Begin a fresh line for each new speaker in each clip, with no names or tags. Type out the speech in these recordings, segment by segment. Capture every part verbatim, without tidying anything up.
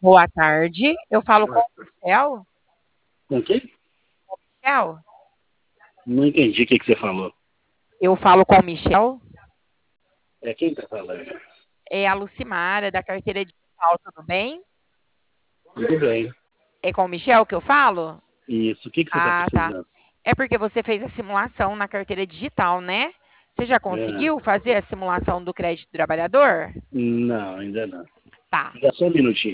Boa tarde, eu falo com o Michel?
Com quem?
Michel?
Não entendi o que, que você falou.
Eu falo com o Michel?
É quem tá falando?
É a Lucimara, da carteira digital, tudo bem?
Tudo bem.
É com o Michel que eu falo?
Isso. O que, que você tá
Ah, tá.
precisando?
É porque você fez a simulação na carteira digital, né? Você já
É,
conseguiu fazer a simulação do crédito do trabalhador?
não, ainda não.
Tá.
Fica só um minutinho.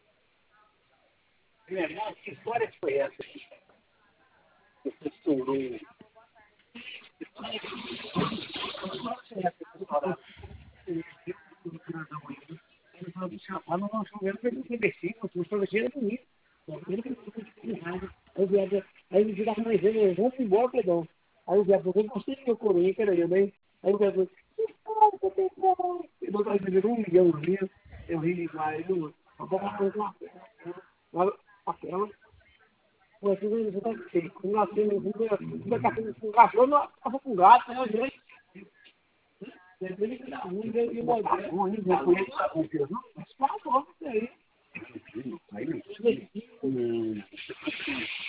Meu irmão, que história que foi essa? Você estourou. Lá no nosso governo foi um imbecil, o sorveteiro é bonito. Ele que ficou de raiva. Aí o viado, aí ele virava mais ele, vamos embora, perdão. Aí o viado falou, eu gostei do meu coroinha, que era eu, né? Aí o viado falou, eu não estava vendendo um milhãozinho, eu ri demais, eu vou fazer uma aquela, aquela, você você tá cheio, com gatinho, com cachorro, não passa com gato, né, gente? Ele que dá ruim, ele vai dar ruim, ele vai conhecer a confiança, não, mas fala logo isso aí. Hum.